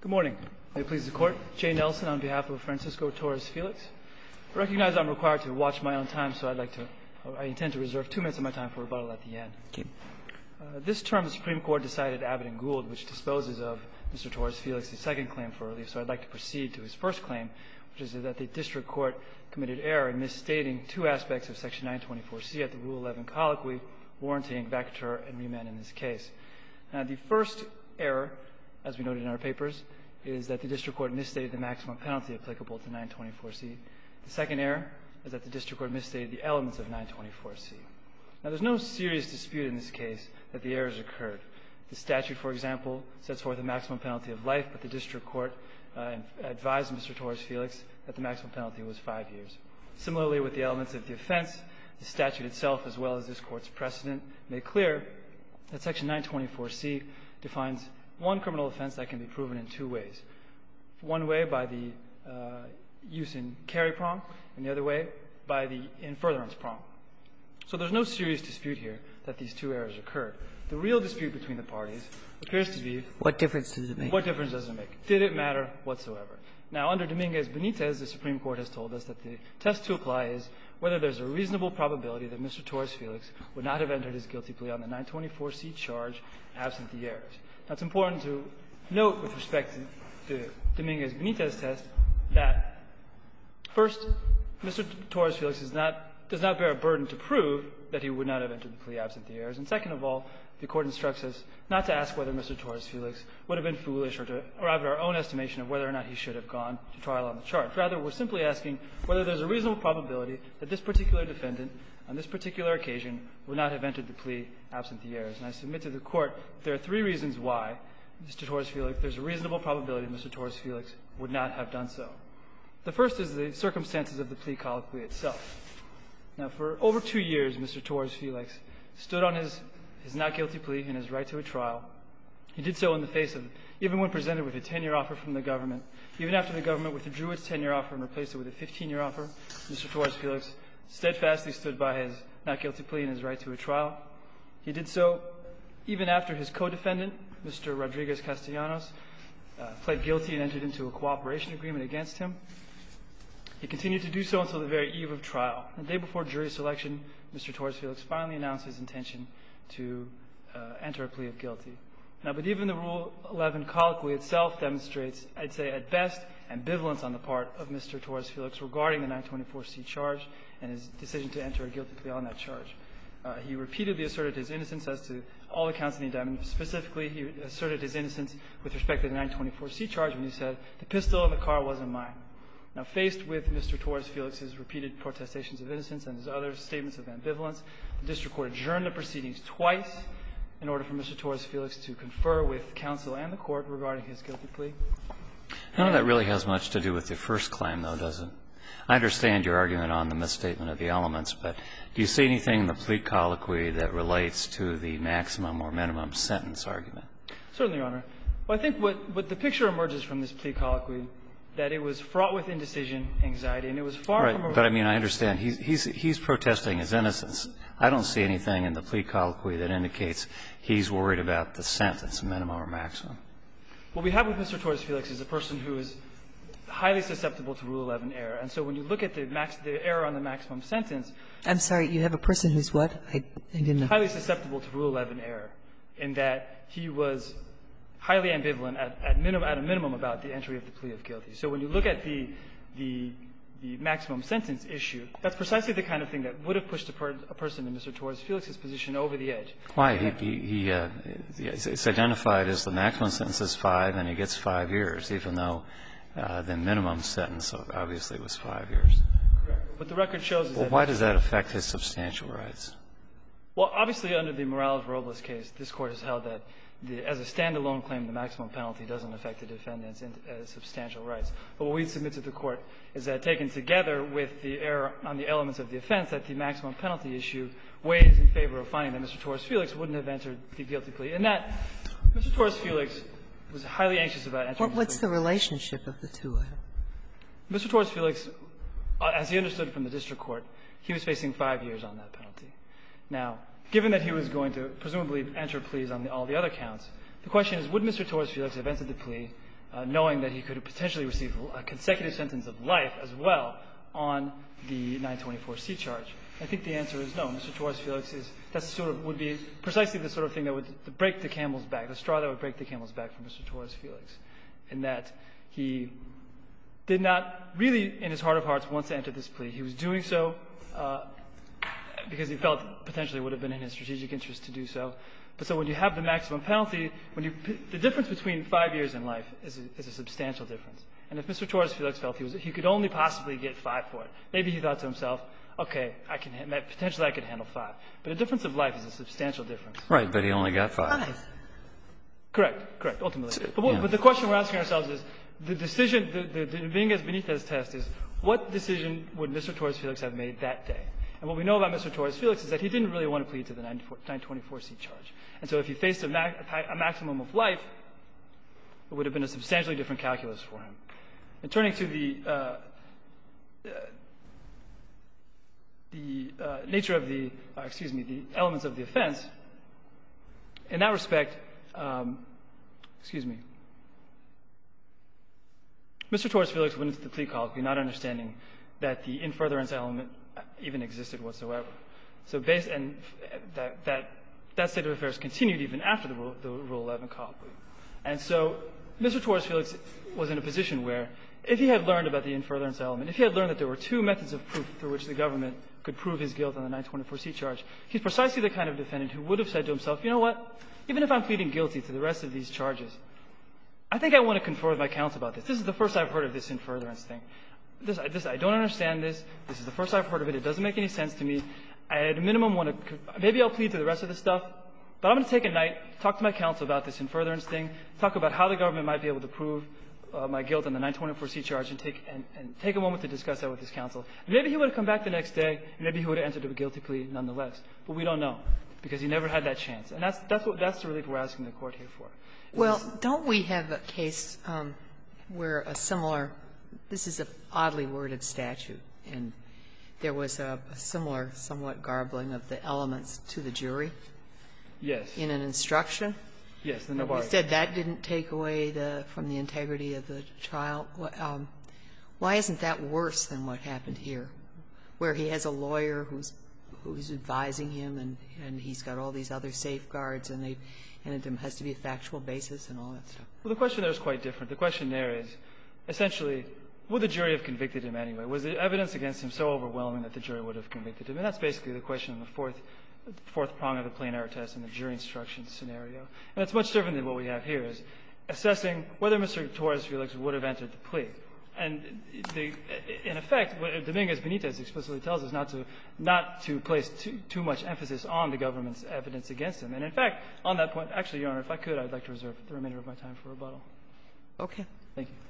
Good morning. May it please the Court. Jay Nelson on behalf of Francisco Torres-Felix. I recognize I'm required to watch my own time, so I intend to reserve 2 minutes of my time for rebuttal at the end. Okay. This term, the Supreme Court decided Abbott and Gould, which disposes of Mr. Torres-Felix's second claim for relief, so I'd like to proceed to his first claim, which is that the District Court committed error in misstating 2 aspects of Section 924C at the Rule 11 colloquy, warranting vacatur and remand in this case. Now, the first error, as we noted in our papers, is that the District Court misstated the maximum penalty applicable to 924C. The second error is that the District Court misstated the elements of 924C. Now, there's no serious dispute in this case that the errors occurred. The statute, for example, sets forth a maximum penalty of life, but the District Court advised Mr. Torres-Felix that the maximum penalty was 5 years. Similarly, with the elements of the offense, the statute itself, as well as this Court's precedent, made clear that Section 924C defines one criminal offense that can be proven in 2 ways. One way by the use in carry prong, and the other way by the in furtherance prong. So there's no serious dispute here that these 2 errors occurred. The real dispute between the parties appears to be what difference does it make? What difference does it make? Did it matter whatsoever? Now, under Dominguez-Benitez, the Supreme Court has told us that the test to apply is whether there's a reasonable probability that Mr. Torres-Felix would not have entered his guilty plea on the 924C charge absent the errors. Now, it's important to note with respect to the Dominguez-Benitez test that, first, Mr. Torres-Felix does not bear a burden to prove that he would not have entered the plea absent the errors. And second of all, the Court instructs us not to ask whether Mr. Torres-Felix would have been foolish or to arrive at our own estimation of whether or not he should have gone to trial on the charge. Rather, we're simply asking whether there's a reasonable probability that this particular defendant on this particular occasion would not have entered the plea absent the errors. And I submit to the Court there are 3 reasons why Mr. Torres-Felix, there's a reasonable probability Mr. Torres-Felix would not have done so. The first is the circumstances of the plea colloquy itself. Now, for over 2 years, Mr. Torres-Felix stood on his not guilty plea and his right to a trial. He did so in the face of, even when presented with a 10-year offer from the government, even after the government withdrew its 10-year offer and replaced it with a 15-year offer, Mr. Torres-Felix steadfastly stood by his not guilty plea and his right to a trial. He did so even after his co-defendant, Mr. Rodriguez-Castellanos, pled guilty and entered into a cooperation agreement against him. He continued to do so until the very eve of trial. The day before jury selection, Mr. Torres-Felix finally announced his intention to enter a plea of guilty. Now, but even the Rule 11 colloquy itself demonstrates, I'd say at best, ambivalence on the part of Mr. Torres-Felix regarding the 924C charge and his decision to enter a guilty plea on that charge. He repeatedly asserted his innocence as to all accounts in the indictment. Specifically, he asserted his innocence with respect to the 924C charge when he said, the pistol in the car wasn't mine. Now, faced with Mr. Torres-Felix's repeated protestations of innocence and his other statements of ambivalence, the district court adjourned the proceedings twice in order for Mr. Torres-Felix to confer with counsel and the court regarding his guilty plea. None of that really has much to do with your first claim, though, does it? I understand your argument on the misstatement of the elements, but do you see anything in the plea colloquy that relates to the maximum or minimum sentence argument? Certainly, Your Honor. Well, I think what the picture emerges from this plea colloquy that it was fraught with indecision, anxiety, and it was far from a... Right, but I mean, I understand. He's protesting his innocence. I don't see anything in the plea colloquy that indicates he's worried about the sentence, minimum or maximum. What we have with Mr. Torres-Felix is a person who is highly susceptible to Rule 11 error. And so when you look at the error on the maximum sentence... I'm sorry, you have a person who's what? I didn't know. Highly susceptible to Rule 11 error in that he was highly ambivalent at a minimum about the entry of the plea of guilty. So when you look at the maximum sentence issue, that's precisely the kind of thing that would have pushed a person in Mr. Torres-Felix's position over the edge. Why? It's identified as the maximum sentence is 5, and he gets 5 years, even though the minimum sentence obviously was 5 years. Correct. What the record shows is that... Well, why does that affect his substantial rights? Well, obviously, under the Morales-Robles case, this Court has held that as a standalone claim, the maximum penalty doesn't affect the defendant's substantial rights. But what we submit to the Court is that taken together with the error on the elements of the offense, that the maximum penalty issue weighs in favor of finding that Mr. Torres-Felix wouldn't have entered the guilty plea. And that Mr. Torres-Felix was highly anxious about entering the plea. What's the relationship of the 2? Mr. Torres-Felix, as he understood from the district court, he was facing 5 years on that penalty. Now, given that he was going to presumably enter pleas on all the other counts, the question is, would Mr. Torres-Felix have entered the plea knowing that he could potentially receive a consecutive sentence of life as well on the 924C charge? I think the answer is no. Mr. Torres-Felix would be precisely the sort of thing that would break the camel's back, the straw that would break the camel's back for Mr. Torres-Felix, in that he did not really, in his heart of hearts, want to enter this plea. He was doing so because he felt potentially it would have been in his strategic interest to do so. But so when you have the maximum penalty, the difference between 5 years and life is a substantial difference. And if Mr. Torres-Felix felt he could only possibly get 5 for it, maybe he thought to himself, okay, potentially I could handle 5. But a difference of life is a substantial difference. Right, but he only got 5. Correct, ultimately. But the question we're asking ourselves is, the decision, the Dominguez-Benitez test is, what decision would Mr. Torres-Felix have made that day? And what we know about Mr. Torres-Felix is that he didn't really want to plead to the 924C charge. And so if he faced a maximum of life, it would have been a substantially different calculus for him. And turning to the nature of the elements of the offense, in that respect, Mr. Torres-Felix went into the plea colloquy not understanding that the in furtherance element even existed whatsoever. So that state of affairs continued even after the Rule 11 colloquy. And so Mr. Torres-Felix was in a position where, if he had learned about the in furtherance element, if he had learned that there were 2 methods of proof through which the government could prove his guilt on the 924C charge, he's precisely the kind of defendant who would have said to himself, you know what, even if I'm pleading guilty to the rest of these charges, I think I want to confer with my counsel about this. This is the first I've heard of this in furtherance thing. I don't understand this. This is the first I've heard of it. It doesn't make any sense to me. I, at a minimum, want to – maybe I'll plead to the rest of this stuff, but I'm going to take a night, talk to my counsel about this in furtherance thing, talk about how the government might be able to prove my guilt on the 924C charge, and take a moment to discuss that with his counsel. And maybe he would have come back the next day, and maybe he would have entered a guilty plea nonetheless. But we don't know, because he never had that chance. And that's the relief we're asking the Court here for. Well, don't we have a case where a similar – this is an oddly worded statute, and there was a similar somewhat garbling of the elements to the jury? Yes. In an instruction? Yes, the And Navarro. we said that didn't take away from the integrity of the trial. Why isn't that worse than what happened here, where he has a lawyer who's advising him, and he's got all these other safeguards, and it has to be a factual basis and all that stuff? Well, the question there is quite different. The question there is, essentially, would the jury have convicted him anyway? Was the evidence against him so overwhelming that the jury would have convicted him? And that's basically the question in the fourth prong of the plain error test in the jury instruction scenario. And it's much different than what we have here, is assessing whether Mr. Torres-Felix would have entered the plea. And in effect, what Dominguez-Benitez explicitly tells us not to place too much emphasis on the government's evidence against him. And in fact, on that point, actually, Your Honor, if I could, I'd like to reserve the remainder of my time for rebuttal. Okay. Thank you.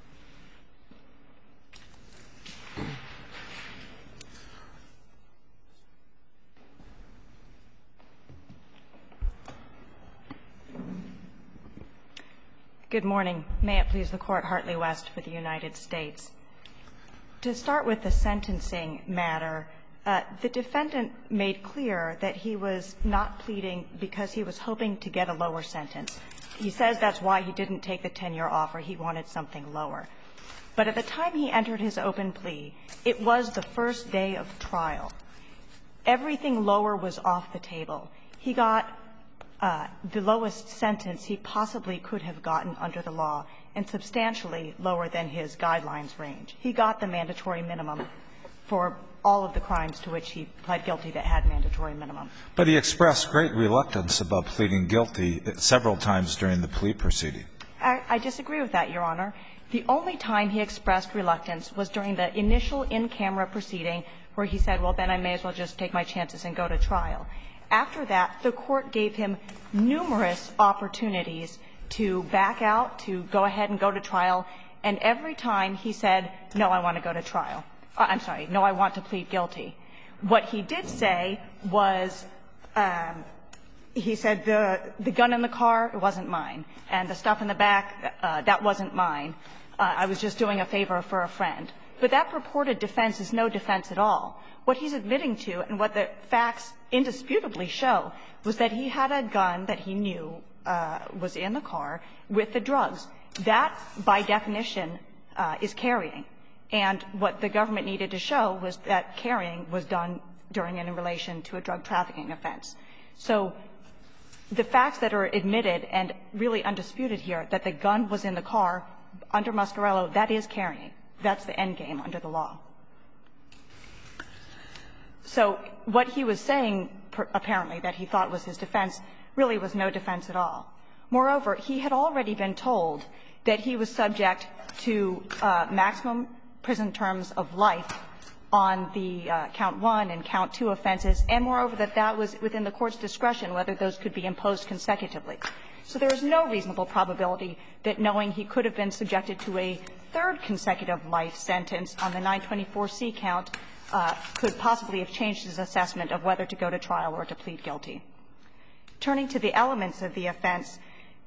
Good morning. May it please the Court, Hartley West for the United States. To start with the sentencing matter, the defendant made clear that he was not pleading because he was hoping to get a lower sentence. He says that's why he didn't take the 10-year offer. He wanted something lower. But at the time he entered his open plea, it was the first day of trial. Everything lower was off the table. He got the lowest sentence he possibly could have gotten under the law, and substantially lower than his guidelines range. He got the mandatory minimum for all of the crimes to which he pled guilty that had mandatory minimum. But he expressed great reluctance about pleading guilty several times during the plea proceeding. I disagree with that, Your Honor. The only time he expressed reluctance was during the initial in-camera proceeding where he said, well, then I may as well just take my chances and go to trial. After that, the Court gave him numerous opportunities to back out, to go ahead and go to trial, and every time he said, no, I want to go to trial. I'm sorry, no, I want to plead guilty. What he did say was, he said the gun in the car, it wasn't mine, and the stuff in the back, that wasn't mine. I was just doing a favor for a friend. But that purported defense is no defense at all. What he's admitting to, and what the facts indisputably show, was that he had a gun that he knew was in the car with the drugs. that, by definition, is carrying. And what the government needed to show was that carrying was done during and in relation to a drug trafficking offense. So the facts that are admitted and really undisputed here, that the gun was in the car under Muscarello, that is carrying. That's the end game under the law. So what he was saying, apparently, that he thought was his defense, really was no defense at all. Moreover, he had already been told that he was subject to maximum prison terms of life on the count 1 and count 2 offenses, and moreover, that that was within the Court's discretion whether those could be imposed consecutively. So there is no reasonable probability that, knowing he could have been subjected to a third consecutive life sentence on the 924C count, could possibly have changed his assessment of whether to go to trial or to plead guilty. Turning to the elements of the offense,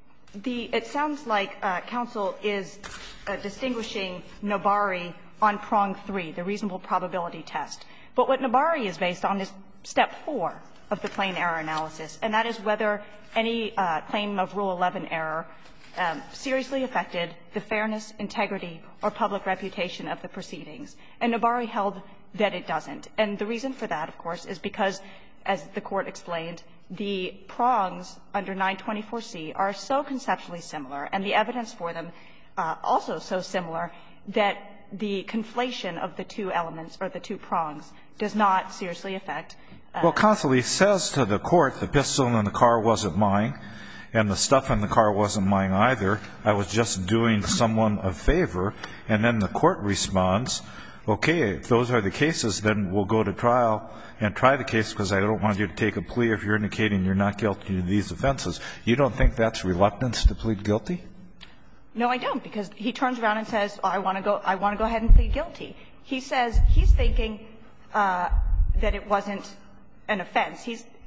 it sounds like counsel is distinguishing Nobari on prong 3, the reasonable probability test. But what Nobari is based on is step 4 of the plain error analysis, and that is whether any claim of Rule 11 error seriously affected the fairness, integrity, or public reputation of the proceedings. And Nobari held that it doesn't. And the reason for that, of course, is because, as the Court explained, the prongs under 924C are so conceptually similar, and the evidence for them also so similar, that the conflation of the two elements, or the two prongs, does not seriously affect. Well, counsel, he says to the Court, the pistol in the car wasn't mine, and the stuff in the car wasn't mine either. I was just doing someone a favor. And then the Court responds, okay, if those are the cases, then we'll go to trial and try the case because I don't want you to take a plea if you're indicating you're not guilty of these offenses. You don't think that's reluctance to plead guilty? No, I don't, because he turns around and says, I want to go ahead and plead guilty. He says he's thinking that it wasn't an offense.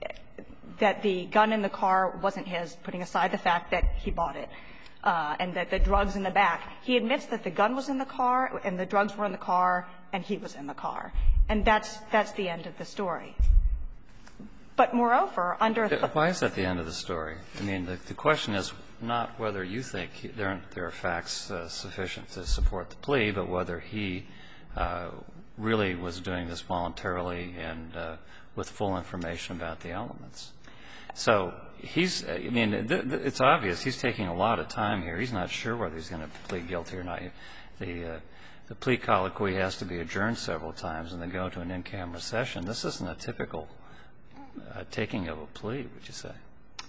That the gun in the car wasn't his, putting aside the fact that he bought it, and that the drugs in the back. He admits that the gun was in the car and the drugs were in the car and he was in the car. And that's the end of the story. But moreover, under the Why is that the end of the story? I mean, the question is not whether you think there are facts sufficient to support the plea, but whether he really was doing this voluntarily and with full information about the elements. So it's obvious he's taking a lot of time here. He's not sure whether he's going to plead guilty or not. The plea colloquy has to be adjourned several times and then go to an in-camera session. This isn't a typical taking of a plea, would you say?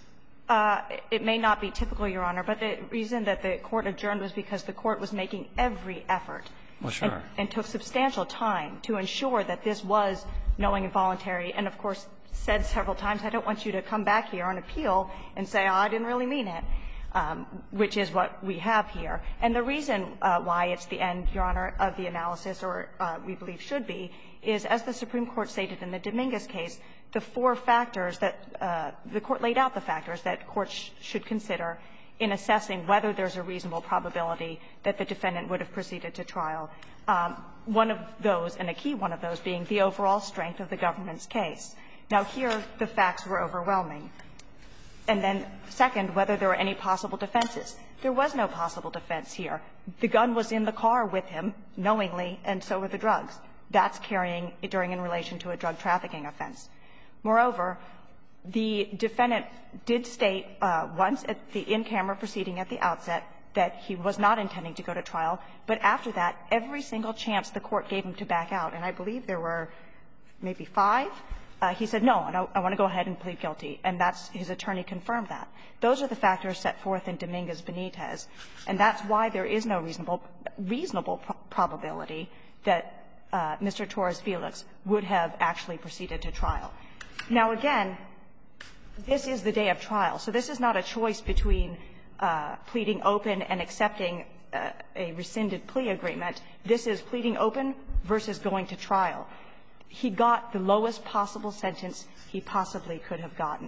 It may not be typical, Your Honor, but the reason that the Court adjourned was because the Court was making every effort and took substantial time to ensure that this was knowing and voluntary, and, of course, said several times, I don't want you to come back here on appeal and say, oh, I didn't really mean it, which is what we have here. And the reason why it's the end, Your Honor, of the analysis, or we believe should be, is, as the Supreme Court stated in the Dominguez case, the 4 factors that the Court laid out, the factors that courts should consider in assessing whether there's a reasonable probability that the defendant would have proceeded to trial. One of those, and a key one of those, being the overall strength of the government's case. Now, here, the facts were overwhelming. And then, second, whether there were any possible defenses. There was no possible defense here. The gun was in the car with him, knowingly, and so were the drugs. That's carrying during in relation to a drug trafficking offense. Moreover, the defendant did state once at the in-camera proceeding at the outset that he was not intending to go to trial, but after that, every single chance the Court gave him to back out, and I believe there were maybe 5, he said, no, I want to go ahead and plead guilty, and that's his attorney confirmed that. Those are the factors set forth in Dominguez-Benitez, and that's why there is no reasonable probability that Mr. Torres-Felix would have actually proceeded to trial. Now, again, this is the day of trial, so this is not a choice between pleading open and accepting a rescinded plea agreement. This is pleading open versus going to trial. He got the lowest possible sentence he possibly could have gotten.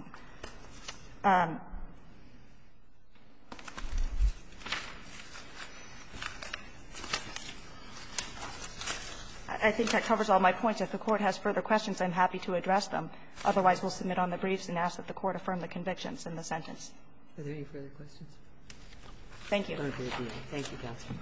I think that covers all my points. If the Court has further questions, I'm happy to address them. Otherwise, we'll submit on the briefs and ask that the Court affirm the convictions in the sentence. Are there any further questions? Thank you. Thank you, counsel.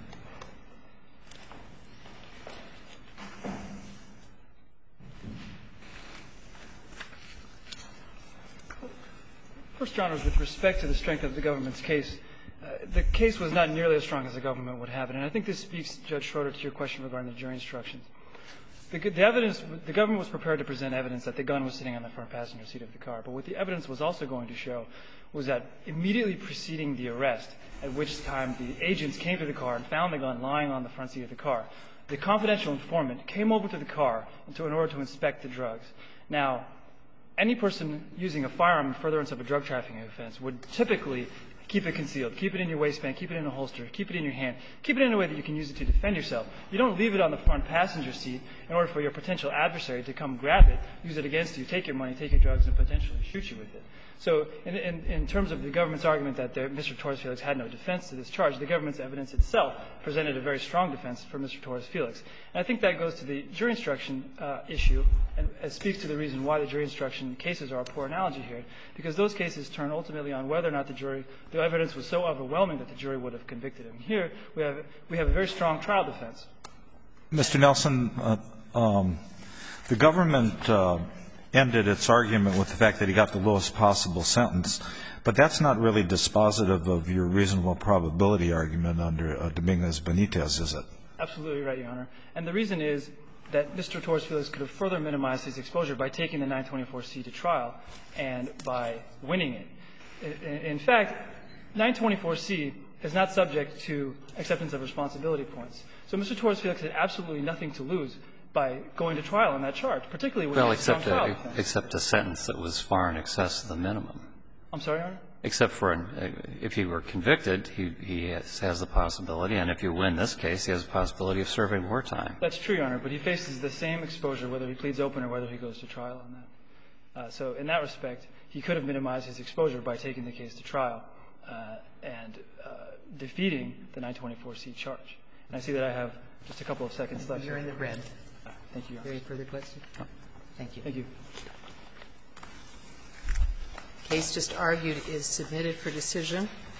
First, Your Honors, with respect to the strength of the government's case, the case was not nearly as strong as the government would have it. And I think this speaks, Judge Schroeder, to your question regarding the jury instructions. The government was prepared to present evidence that the gun was sitting on the front passenger seat of the car. But what the evidence was also going to show was that immediately preceding the arrest, at which time the agents came to the car and found the gun lying on the front seat of the car, the confidential informant came over to the car in order to inspect the drugs. Now, any person using a firearm in furtherance of a drug trafficking offense would typically keep it concealed, keep it in your waistband, keep it in a holster, keep it in your hand, keep it in a way that you can use it to defend yourself. You don't leave it on the front passenger seat in order for your potential adversary to come grab it, use it against you, take your money, take your drugs, and potentially shoot you with it. So in terms of the government's argument that Mr. Torres-Felix had no defense to this charge, the government's evidence itself presented a very strong defense for Mr. Torres-Felix. And I think that goes to the jury instruction issue and speaks to the reason why the jury instruction cases are a poor analogy here, because those cases turn ultimately on whether or not the evidence was so overwhelming that the jury would have convicted him. Here, we have a very strong trial defense. Mr. Nelson, the government ended its argument with the fact that he got the lowest possible sentence, but that's not really dispositive of your reasonable probability argument under Dominguez-Benitez, is it? Absolutely right, Your Honor. And the reason is that Mr. Torres-Felix could have further minimized his exposure by taking the 924C to trial and by winning it. In fact, 924C is not subject to acceptance of responsibility points. So Mr. Torres-Felix had absolutely nothing to lose by going to trial on that charge, particularly when he was on trial. Well, except a sentence that was far in excess of the minimum. I'm sorry, Your Honor? Except for if he were convicted, he has the possibility, and if you win this case, he has the possibility of serving more time. That's true, Your Honor, but he faces the same exposure whether he pleads open or whether he goes to trial on that. So in that respect, he could have minimized his exposure by taking the case to trial and defeating the 924C charge. And I see that I have just a couple of seconds left. You're in the red. Thank you, Your Honor. Any further questions? Thank you. Thank you. Case just argued is submitted for decision.